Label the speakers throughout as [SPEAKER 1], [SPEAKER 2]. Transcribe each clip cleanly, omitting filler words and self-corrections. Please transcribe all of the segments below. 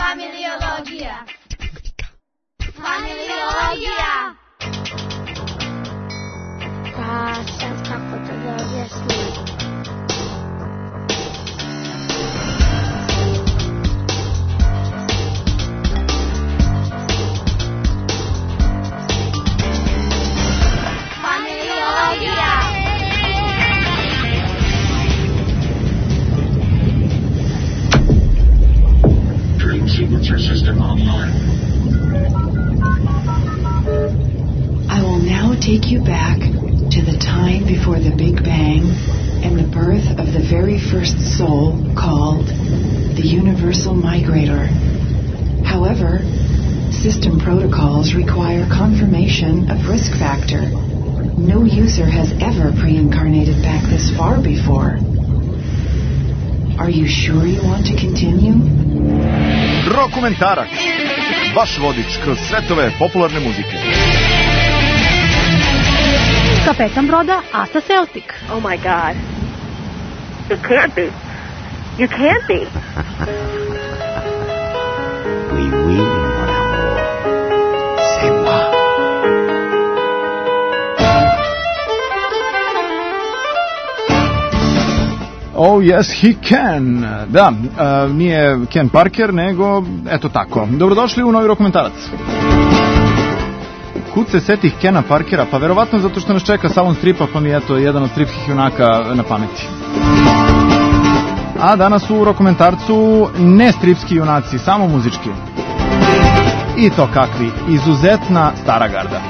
[SPEAKER 1] Familiologia. Familiologia.
[SPEAKER 2] Srpska patologija sna.
[SPEAKER 3] I will now take you back to the time before the Big Bang and the birth of the very first soul called the Universal Migrator. However, system protocols require confirmation of risk factor. No user has ever pre-incarnated back this far before. Are you sure you want to continue?
[SPEAKER 4] Rokumentarac, vaš vodič kroz svetove popularne muzike.
[SPEAKER 5] Kapetan broda Asa Celtic.
[SPEAKER 6] Oh my God. You can't be. You can't be.
[SPEAKER 7] Oui, oui, mon amour. C'est moi.
[SPEAKER 4] Oh yes, he can. Da, nije Ken Parker, nego eto tako. Dobrodošli u novi Rokumentarac. Kud se setih Kena Parkera? Pa verovatno zato što nas čeka salon stripa, pa mi je eto jedan od stripskih junaka na pameti. A danas u Rokumentarcu ne stripski junaci, samo muzički. I to kakvi, izuzetna stara garda.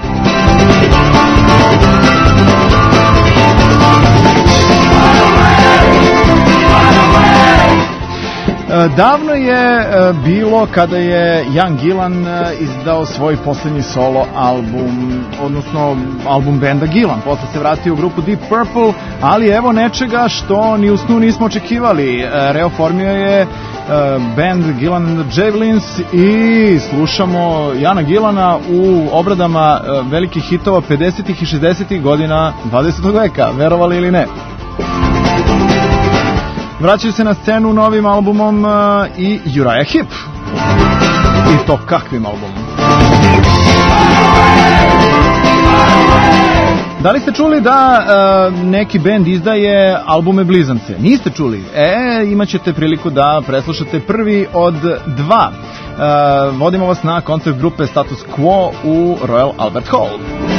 [SPEAKER 4] Davno je bilo kada je Ian Gillan izdao svoj posljednji solo album, odnosno album benda Gillan. Posle se vratio u grupu Deep Purple, ali evo nečega što ni u snu nismo očekivali. Reoformio je band Gillan and the Javelins i slušamo Iana Gillana u obradama velikih hitova 50. i 60. godina 20. veka, verovali ili ne. Vraćaju se na scenu novim albumom i Uriah Heep. I to kakvim albumom. Da li ste čuli da neki bend izdaje albume blizance? Niste čuli? Imat ćete priliku da preslušate prvi od dva. Vodimo vas na koncert grupe Status Quo u Royal Albert Hall.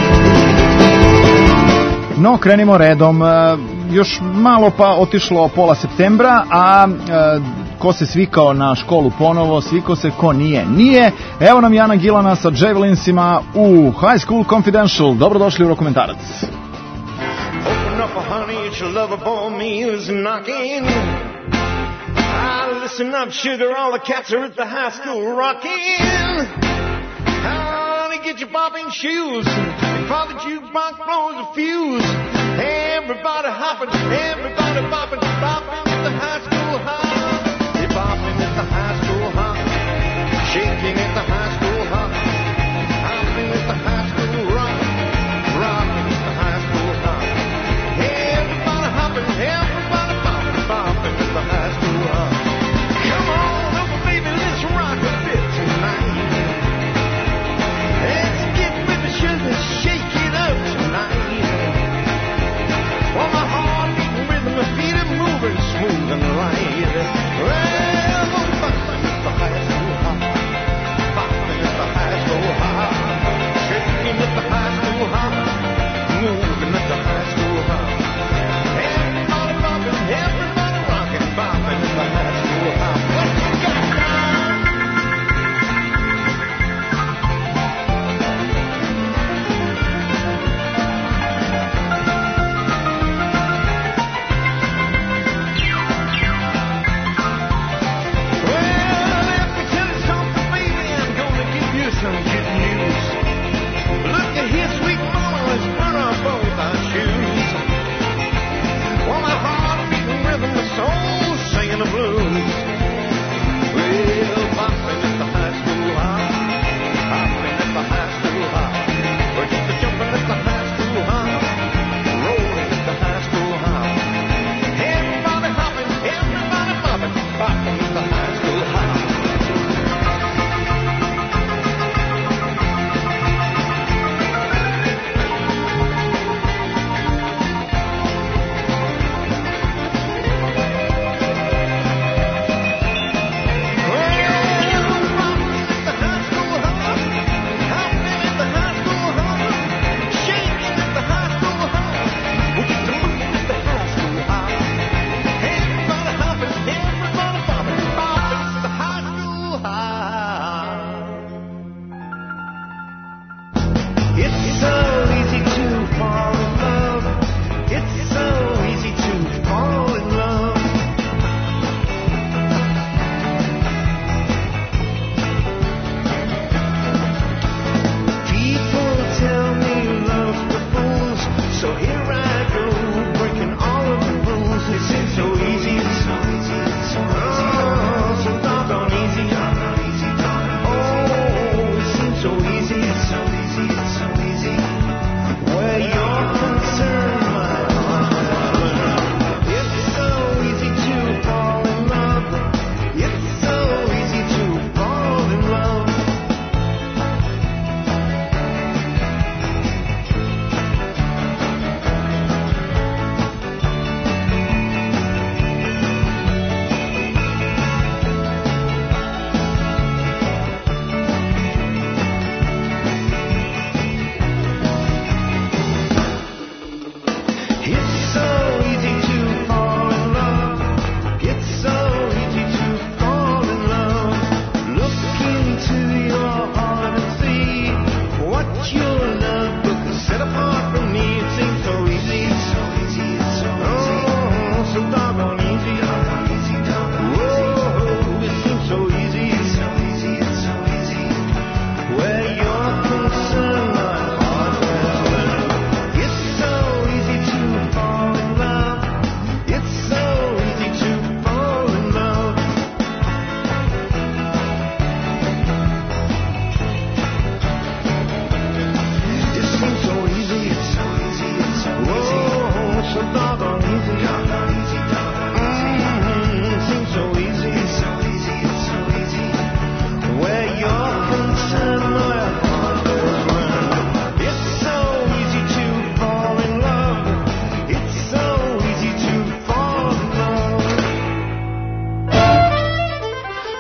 [SPEAKER 4] No, krenimo redom. Još malo pa otišlo pola septembra, a ko se svikao na školu ponovo, svikao se ko nije. Nije. Evo nam Iana Gillana sa Javelinsima u High School Confidential. Dobrodošli u Rokumentarac.
[SPEAKER 8] Open up, honey, it's your lover boy, me who's knocking. Listen up, sugar, all the cats are at the high school rocking. Honey, get your bopping shoes before the jukebox blows a fuse. Everybody hopping, everybody bopping, bopping at the high school hop. They're bopping at the high school hop, shaking at the high school hop, hopping at the high school rock, rocking at the high school hop. Everybody hopping, everybody bopping, bopping at the high school hop. Come on up, baby, let's rock a bit tonight. Let's get with the sugar, shake it up tonight. Well, my heart beating rhythm, my feet are moving smooth.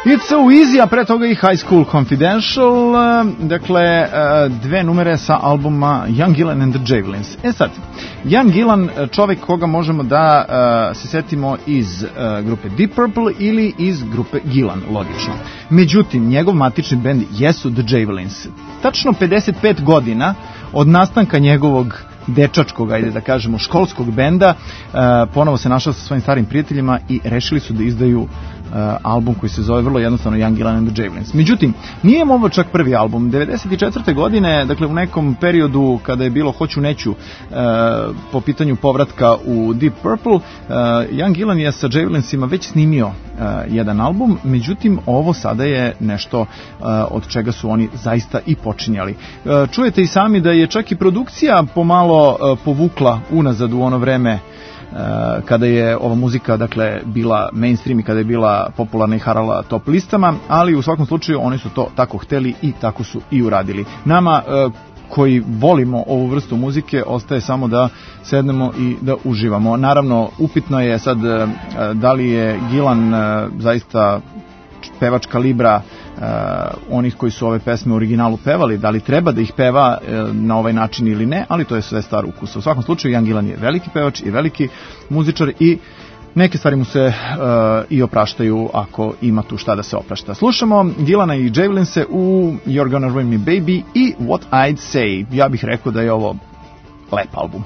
[SPEAKER 4] It's So Easy, a pre toga i High School Confidential, dakle, dve numere sa albuma Young Gillan and the Javelins. Sad, Young Gillan, čovek koga možemo da se setimo iz grupe Deep Purple ili iz grupe Gillan, logično. Međutim, njegov matični bend jesu The Javelins. Tačno 55 godina od nastanka njegovog dečačkog, ajde da kažemo, školskog benda, ponovo se našao sa svojim starim prijateljima i rešili su da izdaju album koji se zove vrlo jednostavno Young Gillan and the Javelins. Međutim, nije mu ovo čak prvi album. 94. godine, dakle u nekom periodu kada je bilo hoću neću po pitanju povratka u Deep Purple, Young Gillan je sa Javelinsima već snimio jedan album, međutim ovo sada je nešto od čega su oni zaista i počinjali. Čujete i sami da je čak i produkcija pomalo povukla unazad u ono vreme kada je ova muzika, dakle, bila mainstream i kada je bila popularna i harala top listama, ali u svakom slučaju oni su to tako hteli i tako su i uradili. Nama koji volimo ovu vrstu muzike ostaje samo da sednemo i da uživamo. Naravno, upitno je sad da li je Gillan zaista pevač kalibra onih koji su ove pesme u originalu pevali, da li treba da ih peva na ovaj način ili ne, ali to je sve stvar ukusa. U svakom slučaju, Young Gillan je veliki pevač i veliki muzičar i neke stvari mu se i opraštaju ako ima tu šta da se oprašta. Slušamo Gillana i Javelinse u You're Gonna Ruin Me Baby i What I'd Say. Ja bih rekao da je ovo lep album.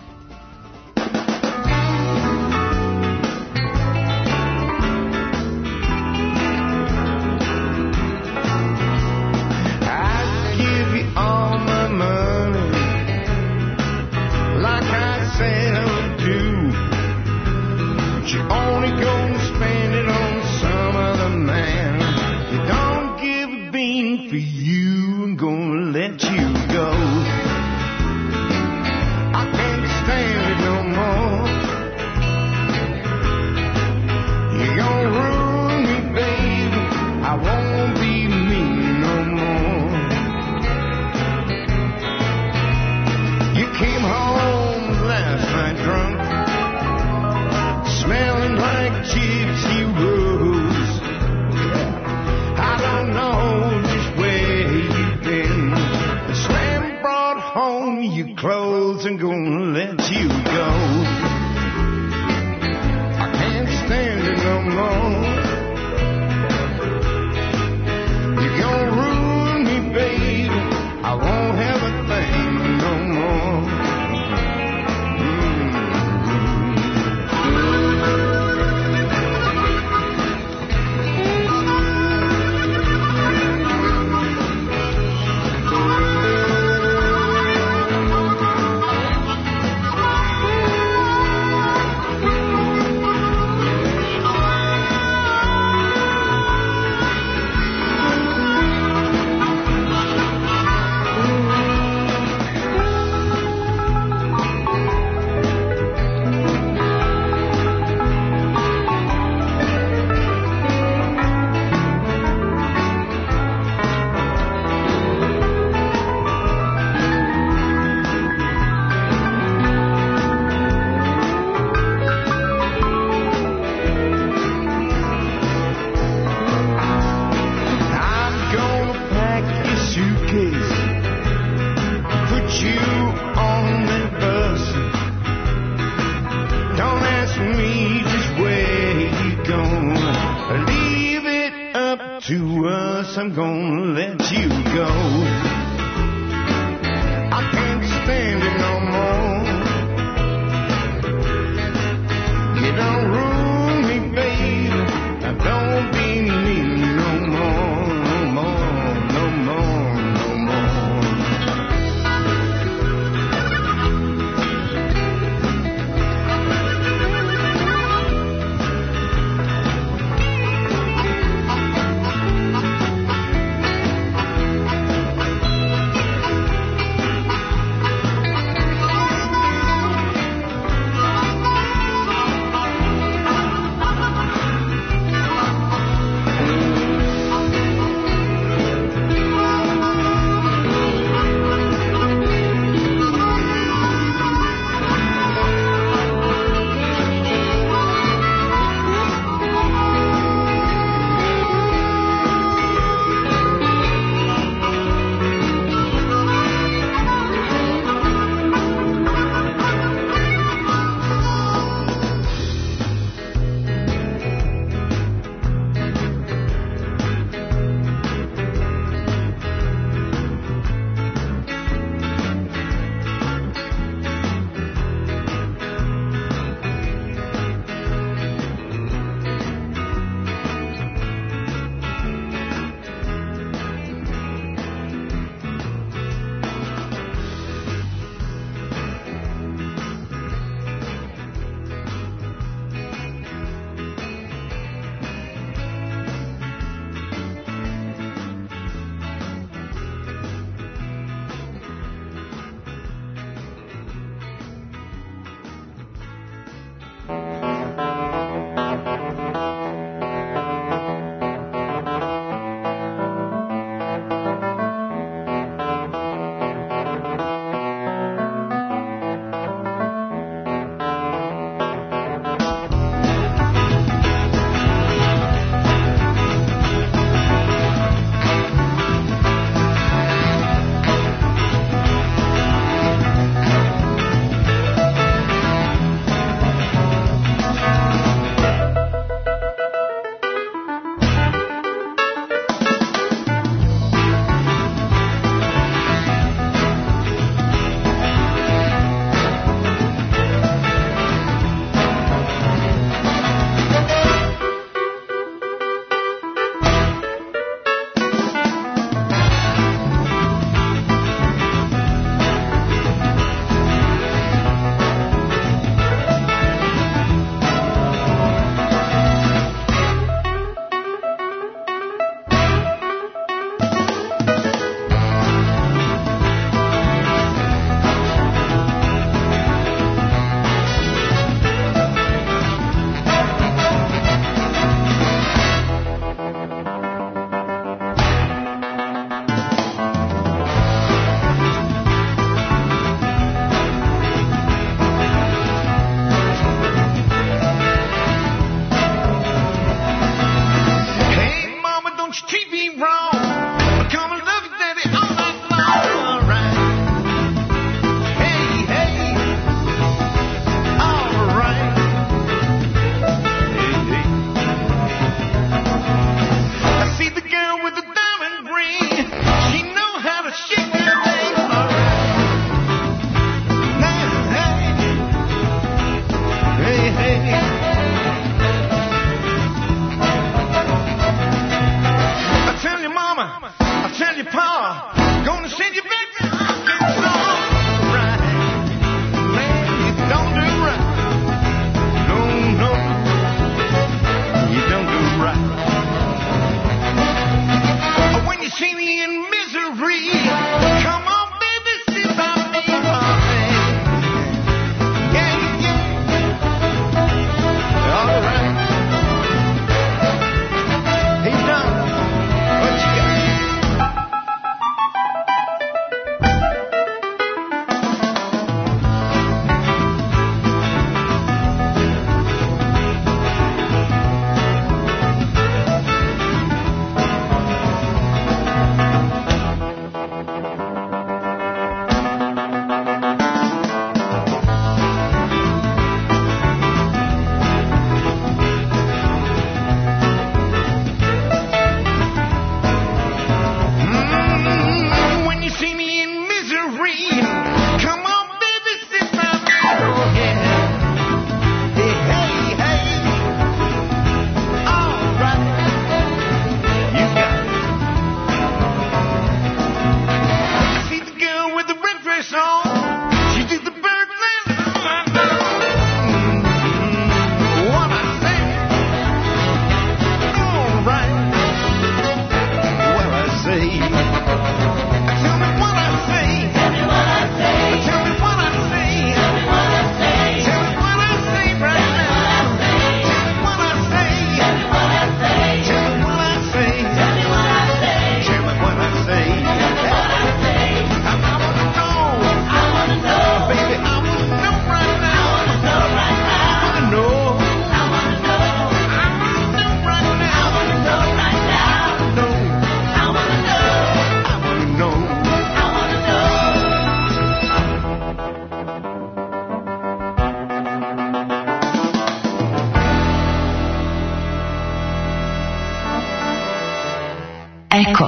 [SPEAKER 3] Eko.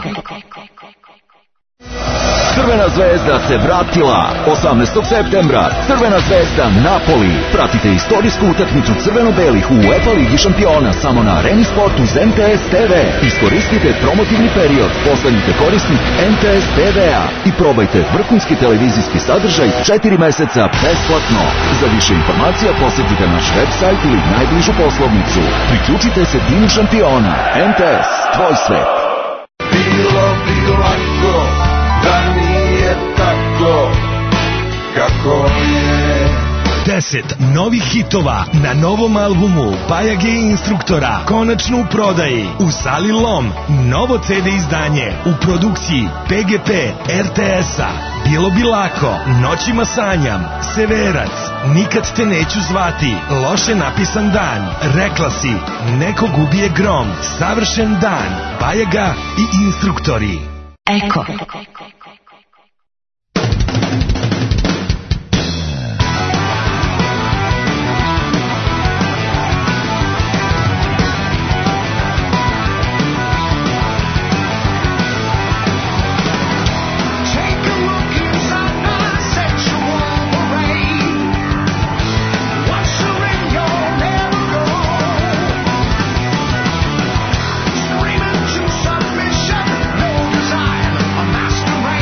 [SPEAKER 1] Crvena zvezda se vratila 18. septembra. Crvena zvezda Napoli. Pratite istorijsku utakmicu crveno-belih u UEFA Ligi šampiona samo na Areni Sport uz MTS TV. Iskoristite promotivni period. Postanite korisnik MTS TV-a i probajte vrhunski televizijski sadržaj 4 meseca besplatno. Za više informacija posjetite naš website ili najbližu poslovnicu. Priključite se timu šampiona. MTS, tvoj svet.
[SPEAKER 9] Bilo bi lako da nije tako kako je.
[SPEAKER 10] 10 novih hitova na novom albumu Bajage i Instruktora konačno u prodaji u Sali Lom. Novo CD izdanje u produkciji PGP RTS-a. Bilo bi lako, Noćima sanjam, Severac, Nikad te neću zvati, Loše napisan dan, Rekla si, Nekog ubije grom, Savršen dan, Bajaga i Instruktori.
[SPEAKER 3] Eko.
[SPEAKER 9] Screaming to submission, no desire, a masquerade.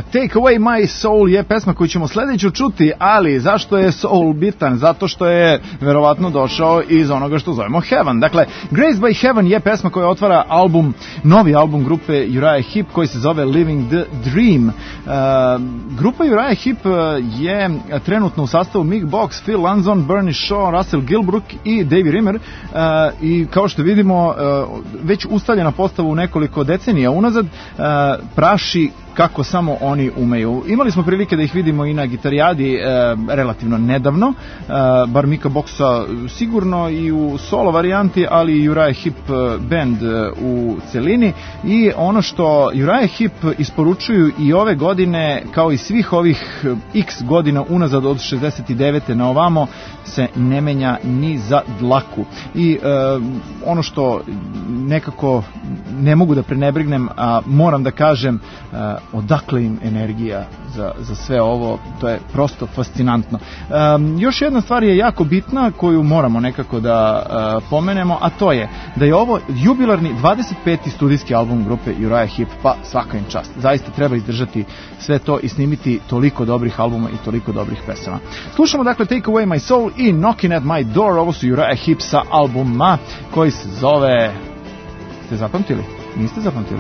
[SPEAKER 4] Take Away My Soul je pesma koju ćemo sledeću čuti, ali zašto je soul bitan? Zato što je verovatno došao iz onoga što zovemo Heaven. Dakle, Grace by Heaven je pesma koja otvara album, novi album grupe Uriah Heep koji se zove Living the Dream. Grupa Uriah Heep je trenutno u sastavu Mick Box, Phil Lanzon, Bernie Shaw, Russell Gilbrook i Davey Rimmer i kao što vidimo već ustaljena postava u nekoliko decenija unazad, praši kako samo oni umeju. Imali smo prilike da ih vidimo i na gitarijadi relativno nedavno, bar Mika Boxa sigurno i u solo varijanti, ali i Uriah Heep band u celini. I ono što Uriah Heep isporučuju i ove godine, kao i svih ovih x godina unazad od 69. na ovamo, se ne menja ni za dlaku. I ono što nekako ne mogu da prenebrignem, a moram da kažem, odakle im energija za sve ovo, to je prosto fascinantno. Još jedna stvar je jako bitna koju moramo nekako da pomenemo, a to je da je ovo jubilarni 25. studijski album grupe Uriah Heep, pa svaka im čast. Zaista treba izdržati sve to i snimiti toliko dobrih albuma i toliko dobrih pesama. Slušamo dakle Take Away My Soul i Knocking at My Door, ovo su Uriah Heep sa albuma koji se zove... Ste zapamtili? Niste zapamtili?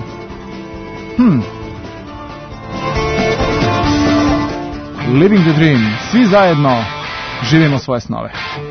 [SPEAKER 4] Living the Dream. Svi zajedno živimo svoje snove.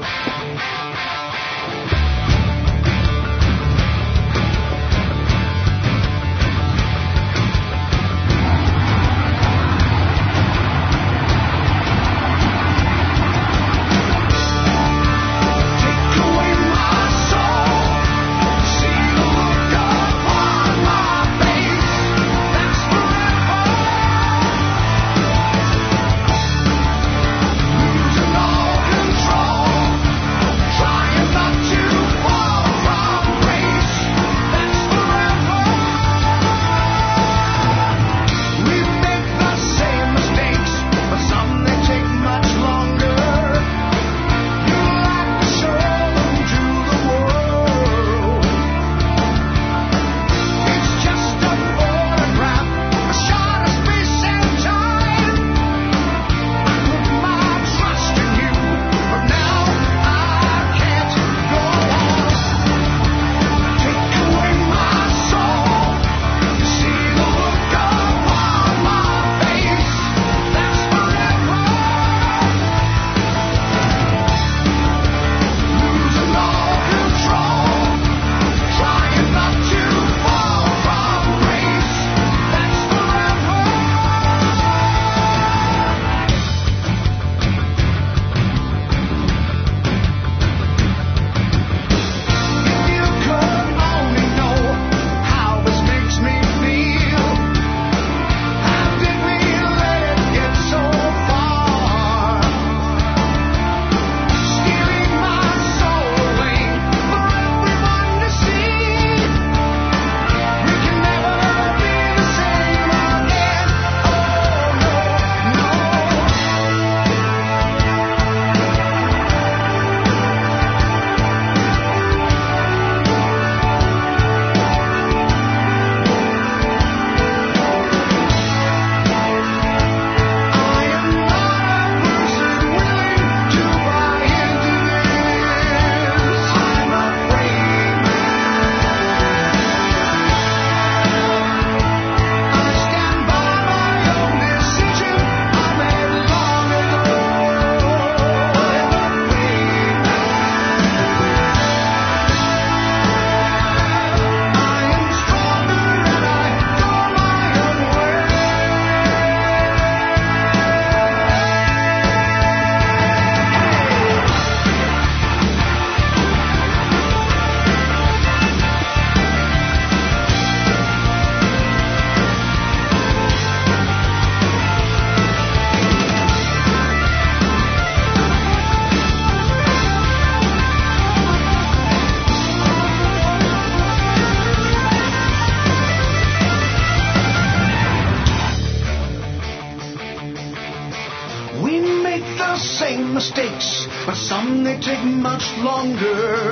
[SPEAKER 9] Mistakes, but some they take much longer.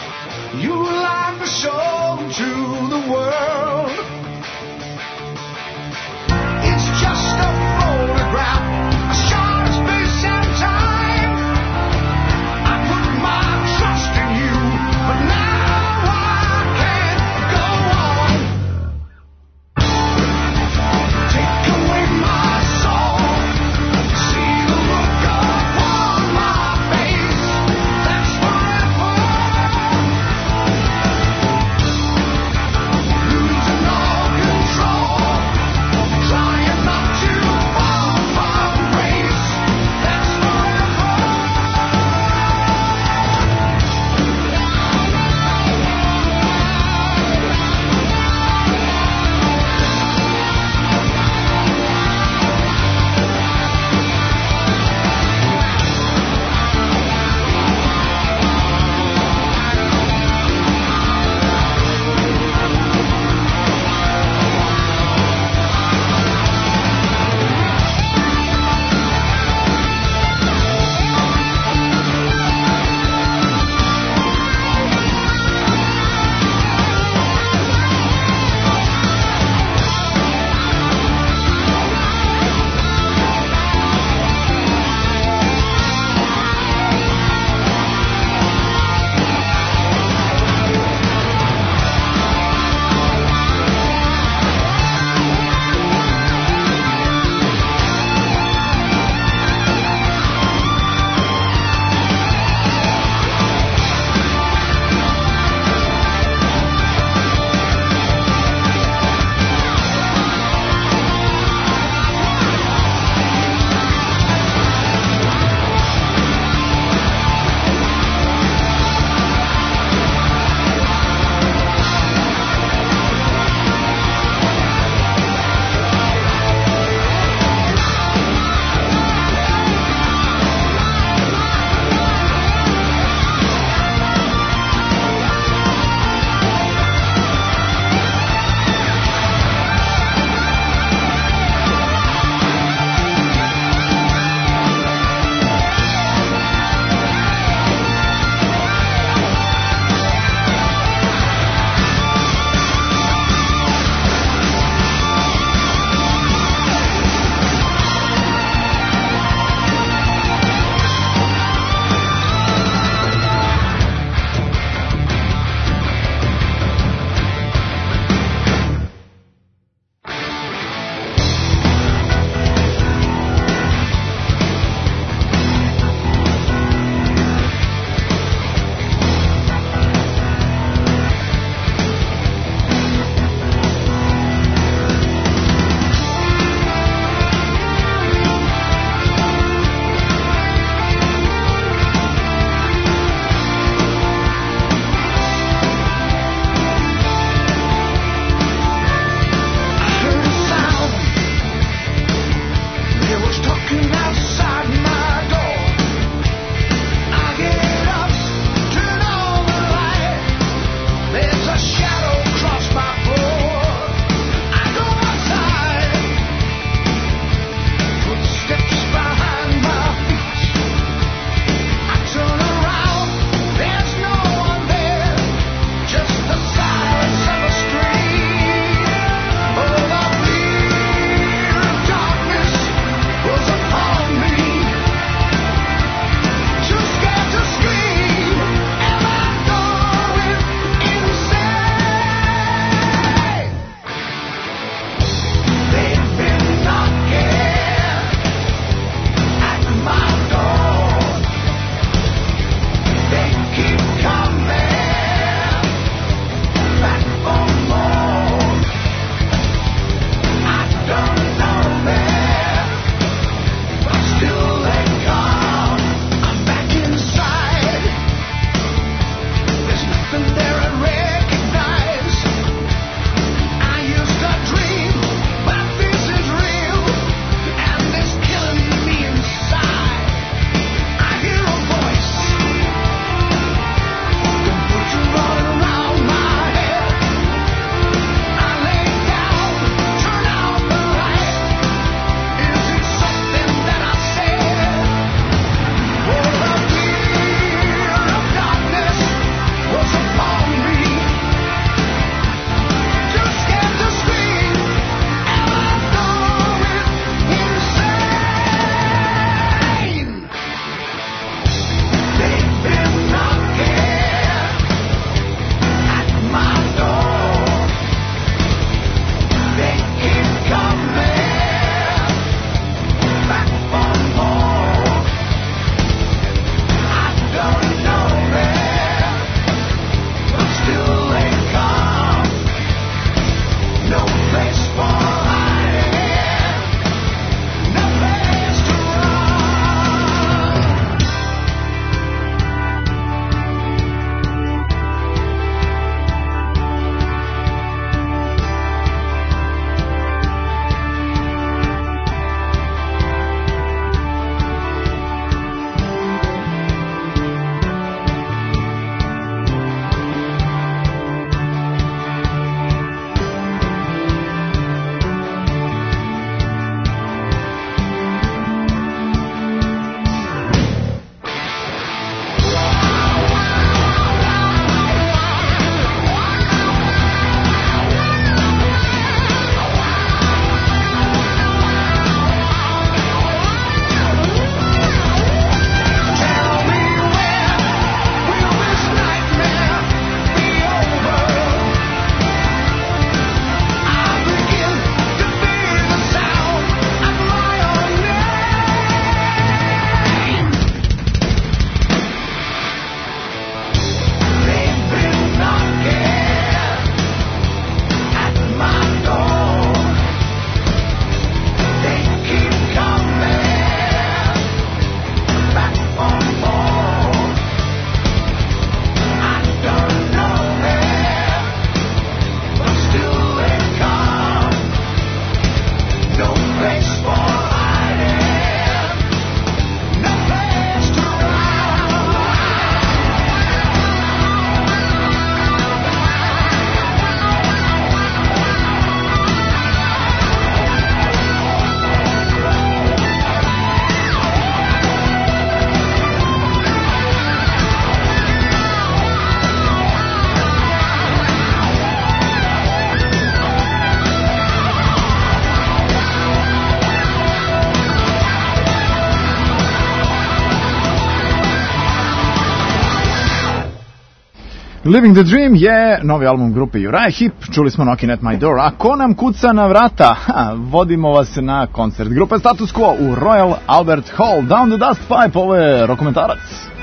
[SPEAKER 9] Your life is shown to the world. It's just a
[SPEAKER 4] Living the Dream je novi album grupe Uriah Heep, čuli smo Knocking at My Door, a ko nam kuca na vrata? Vodimo vas na koncert grupe Status Quo u Royal Albert Hall. Down the Dust Pipe, ovo je rokomentarac.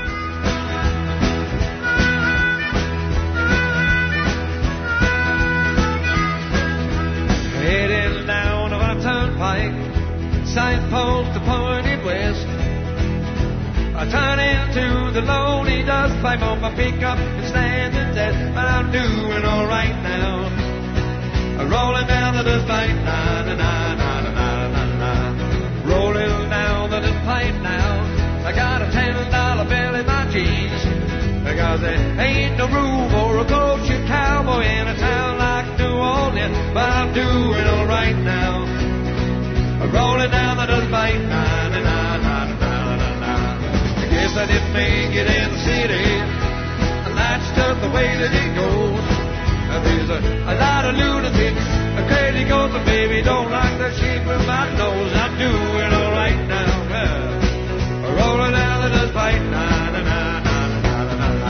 [SPEAKER 11] Heading down of our turnpike, signpost to pointed west. I turn into the lonely dust pipe on my pickup and stand the test, but I'm doing all right now. Rolling down the dust pipe, na na na na na na na. Rolling down the dust pipe now. I got a $10 bill in my jeans, because there ain't no room for a culture cowboy in a town like New Orleans, but I'm doing all right now. Rolling down the dust pipe, na na na na na na na. Guess I didn't make it in the city, and that's just the way that it goes. There's a lot of lunatics, crazy goes, but baby don't like the shape of my nose. I'm doing all right now, rolling down the dust pipe, na na na na na na na.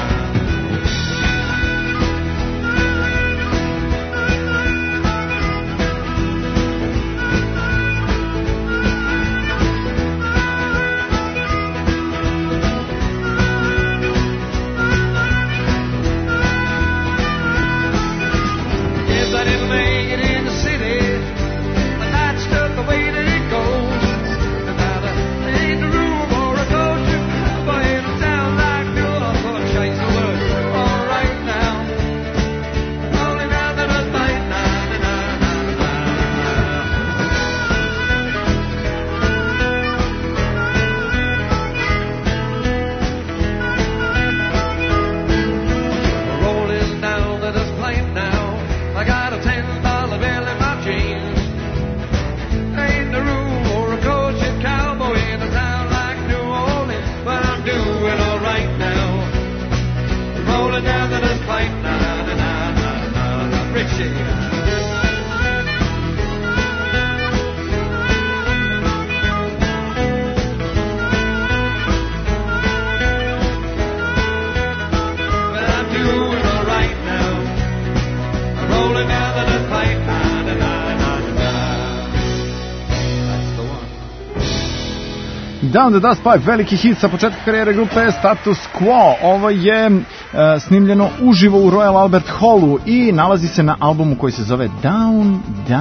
[SPEAKER 4] Down the Dust Pipe, veliki hit sa početka karijere grupe Status Quo. Ovo je snimljeno uživo u Royal Albert Hallu i nalazi se na albumu koji se zove Down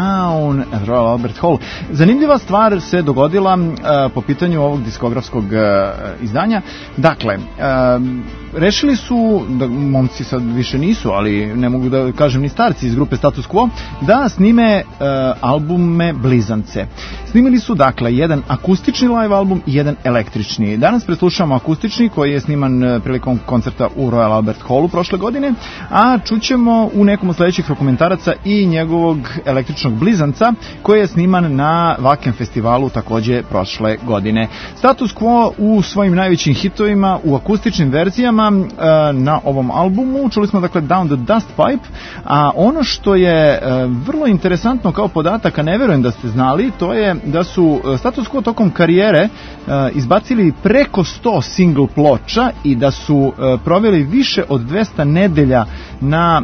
[SPEAKER 4] Royal Albert Hall. Zanimljiva stvar se dogodila po pitanju ovog diskografskog izdanja. Dakle, rešili su, da momci sad više nisu, ali ne mogu da kažem ni starci iz grupe Status Quo, da snime albume blizance. Snimili su dakle jedan akustični live album i jedan električni. Danas preslušamo akustični koji je sniman prilikom koncerta u Royal Albert Hallu prošle godine, a čućemo u nekom od sledećih dokumentaraca i njegovog električnog blizanca koji je sniman na Wacken festivalu takođe prošle godine. Status Quo u svojim najvećim hitovima u akustičnim verzijama na ovom albumu. Čuli smo dakle Down the Dust Pipe, a ono što je vrlo interesantno kao podatak, a ne verujem da ste znali, to je da su Status Quo tokom karijere izbacili preko 100 single ploča i da su proveli više od 200 nedelja na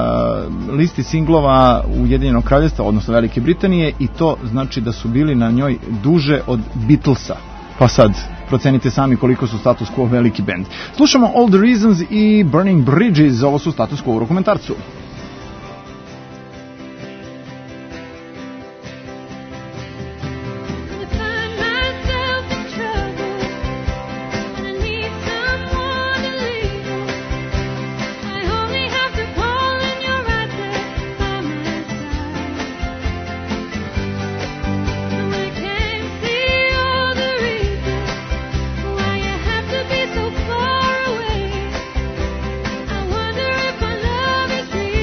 [SPEAKER 4] listi singlova Ujedinjenog kraljevstva, odnosno Velike Britanije, i to znači da su bili na njoj duže od Beatlesa. Pa sad, procenite sami koliko su Status Quo veliki bend. Slušamo All the Reasons i Burning Bridges, ovo su Status Quo u dokumentarcu.
[SPEAKER 12] Free.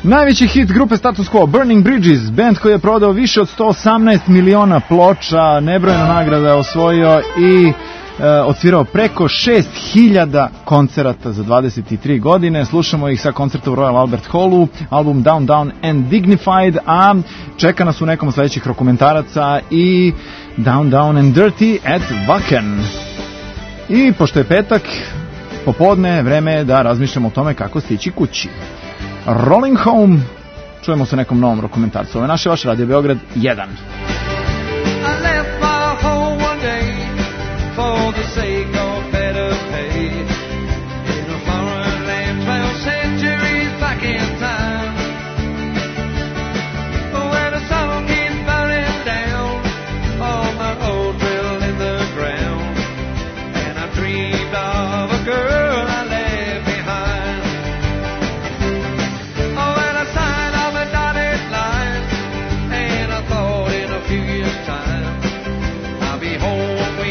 [SPEAKER 4] Najveći hit grupe Status Quo, Burning Bridges, band koji je prodao više od 118 miliona ploča, nebrojeno nagrada osvojio i odsvirao preko 6000 koncerata za 23 godine. Slušamo ih sa koncerta u Royal Albert Hallu, album Down, Down and Dignified, a čeka nas u nekom od sledećih rokomentaraca i Down, Down and Dirty at Wacken. I pošto je petak, popodne, vreme je da razmišljamo o tome kako stići kući. Rolling Home, čujemo se nekom novom rokomentarcu. Ovo je naš vaš Radio Beograd 1.
[SPEAKER 11] For the sake of better pay, in a foreign land 12 centuries back in time, when the sun keeps burning down all my old drill in the ground, and I dreamed of a girl I left behind. Oh, and I signed on the dotted line, and I thought in a few years' time I'll be home.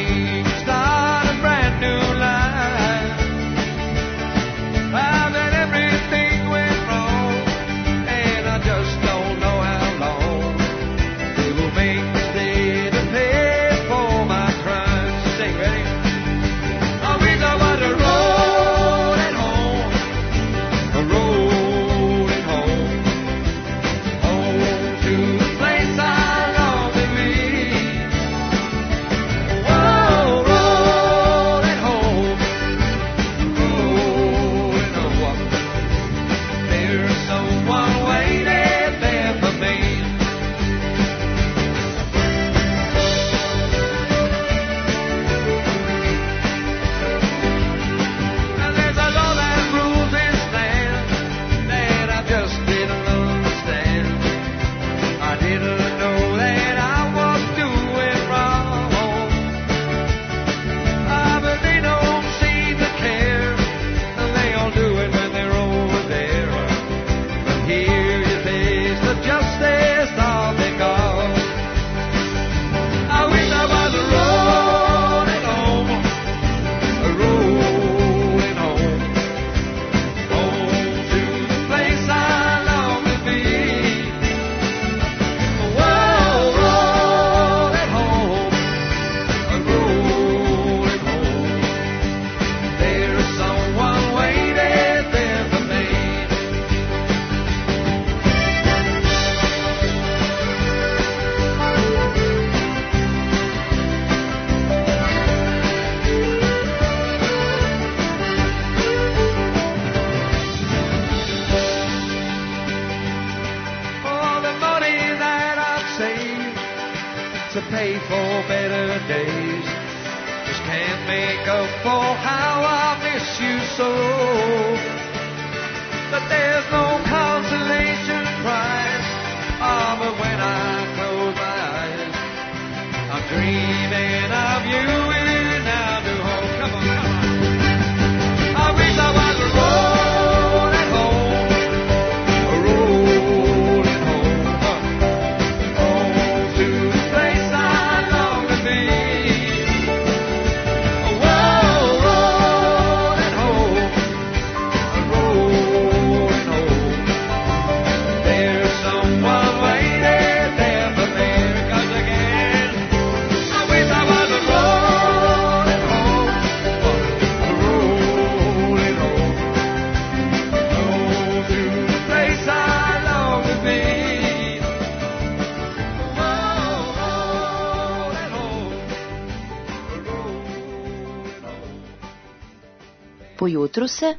[SPEAKER 12] Po jutru se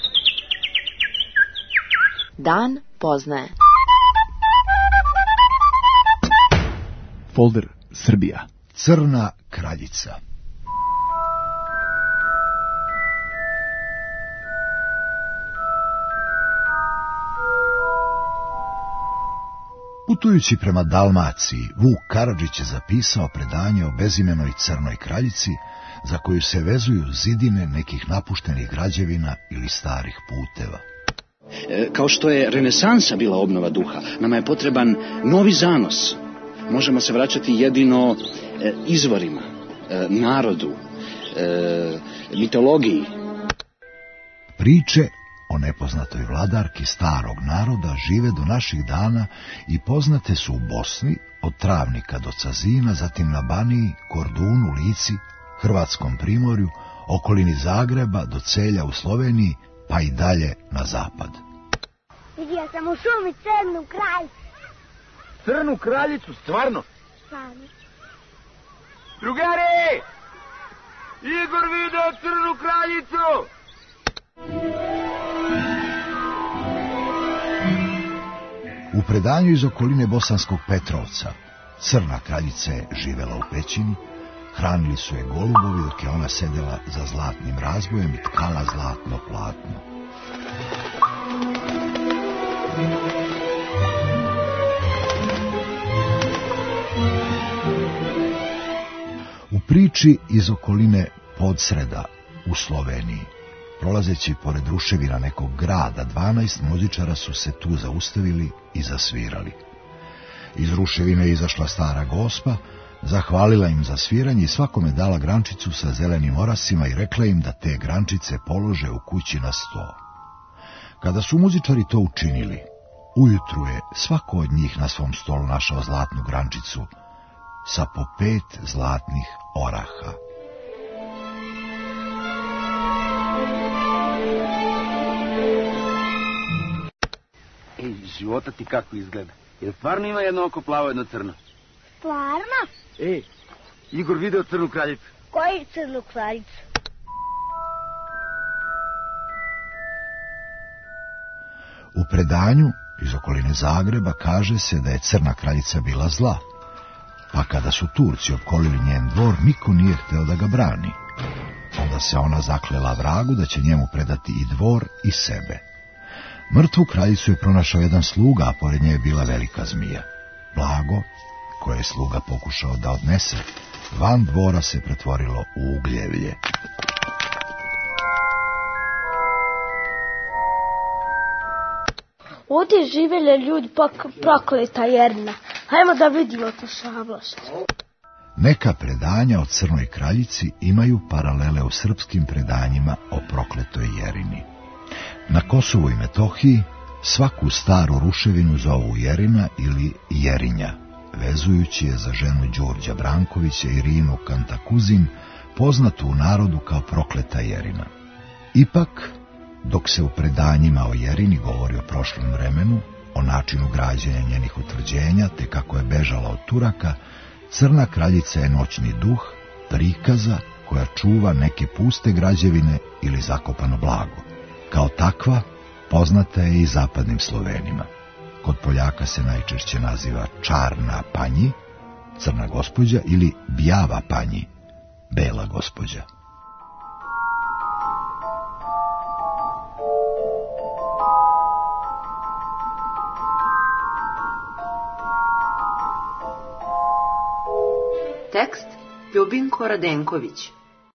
[SPEAKER 12] dan poznaje.
[SPEAKER 4] Folder Srbija.
[SPEAKER 13] Crna kraljica. Putujući prema Dalmaciji, Vuk Karadžić je zapisao predanje o bezimenoj crnoj kraljici za koju se vezuju zidine nekih napuštenih građevina ili starih puteva.
[SPEAKER 14] Kao što je renesansa bila obnova duha, nama je potreban novi zanos. Možemo se vraćati jedino izvorima, narodu, mitologiji.
[SPEAKER 13] Priče o nepoznatoj vladarki starog naroda žive do naših dana i poznate su u Bosni, od Travnika do Cazina, zatim na Baniji, Kordunu, Lici, Hrvatskom primorju, okolini Zagreba do Celja u Sloveniji, pa i dalje na zapad.
[SPEAKER 2] Vidio sam u šumi crnu kraljicu.
[SPEAKER 15] Crnu kraljicu, stvarno?
[SPEAKER 2] Stvarno.
[SPEAKER 15] Drugari! Igor video crnu kraljicu!
[SPEAKER 13] U predanju iz okoline Bosanskog Petrovca crna kraljica je živela u pećini, hranili su je golubovi dok je ona sedela za zlatnim razbojem i tkala zlatno platno. U priči iz okoline Podsreda u Sloveniji, prolazeći pored ruševina nekog grada, 12 muzičara su se tu zaustavili i zasvirali. Iz ruševine je izašla stara gospa, zahvalila im za sviranje i svakome dala grančicu sa zelenim orasima i rekla im da te grančice polože u kući na sto. Kada su muzičari to učinili, ujutru je svako od njih na svom stolu našao zlatnu grančicu sa po 5 zlatnih oraha.
[SPEAKER 15] Ej, života ti kako izgleda. Jer stvarno ima jedno oko plavo, jedno crno?
[SPEAKER 2] Stvarno?
[SPEAKER 15] Ej, Igor video crnu kraljicu.
[SPEAKER 2] Koju crnu kraljicu?
[SPEAKER 13] U predanju iz okoline Zagreba kaže se da je crna kraljica bila zla, pa kada su Turci opkolili njen dvor, niko nije hteo da ga brani. Onda se ona zaklela vragu da će njemu predati i dvor i sebe. Mrtvu kraljicu je pronašao jedan sluga, a pored nje je bila velika zmija. Blago, koje je sluga pokušao da odnese, van dvora se pretvorilo u ugljevlje.
[SPEAKER 2] Ovdje živjeli ljudi prokleta Jerina. Hajmo da vidimo to šablošće.
[SPEAKER 13] Neka predanja o crnoj kraljici imaju paralele u srpskim predanjima o prokletoj Jerini. Na Kosovu i Metohiji svaku staru ruševinu zovu Jerina ili Jerinja, vezujući je za ženu Đurđa Brankovića Irinu Kantakuzin, poznatu u narodu kao prokleta Jerina. Ipak, dok se u predanjima o Jerini govori o prošlom vremenu, o načinu građenja njenih utvrđenja, te kako je bežala od Turaka, crna kraljica je noćni duh, prikaza koja čuva neke puste građevine ili zakopano blago. Kao takva, poznata je i zapadnim Slovenima. Kod Poljaka se najčešće naziva Čarna panji, crna gospođa, ili Bjava panji, bela gospođa.
[SPEAKER 12] Tekst Ljubinko Radenković.